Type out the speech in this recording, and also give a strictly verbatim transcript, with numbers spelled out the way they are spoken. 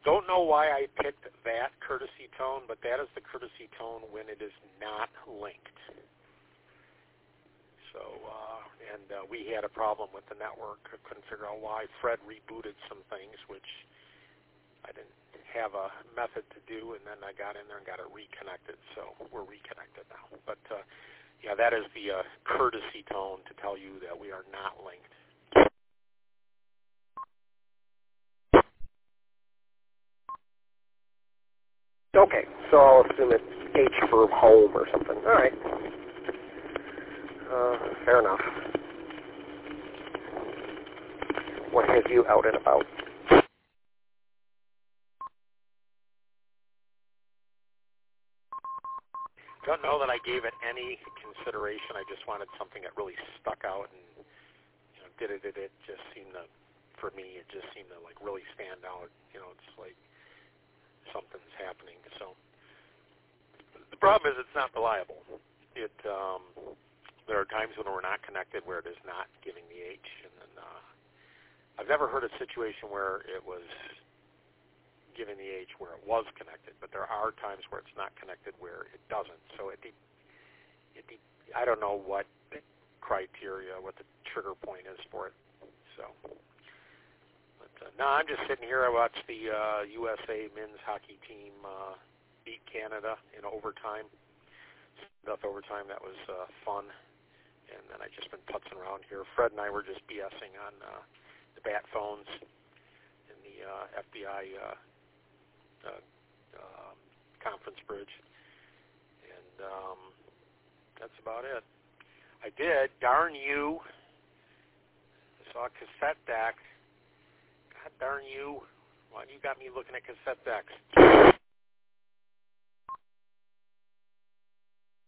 don't know why I picked that courtesy tone, but that is the courtesy tone when it is not linked. So, uh, and uh, we had a problem with the network. I couldn't figure out why. Fred rebooted some things, which I didn't have a method to do, and then I got in there and got it reconnected. So we're reconnected now. But, uh, yeah, that is the uh, courtesy tone to tell you that we are not linked. Okay, so I'll assume it's H for home or something. All right. Uh, fair enough. What have you out and about? Don't know that I gave it any consideration. I just wanted something that really stuck out, and you know, did it, did it just seemed to, for me, it just seemed to like really stand out. You know, it's like something's happening. So the problem is it's not reliable. It um, there are times when we're not connected where it is not giving the H, and then uh, I've never heard a situation where it was giving the H where it was connected, but there are times where it's not connected where it doesn't. So it, it, it I don't know what the criteria, what the trigger point is for it. So, but uh, no, I'm just sitting here. I watched the uh, U S A men's hockey team uh, beat Canada in overtime. Enough overtime, that was uh, fun. And then I just been putzing around here. Fred and I were just BSing on uh, the bat phones in the uh, F B I. Uh, Uh, uh, conference bridge, and um, that's about it. I did, darn you, I saw a cassette deck. God darn you, why you got me looking at cassette decks?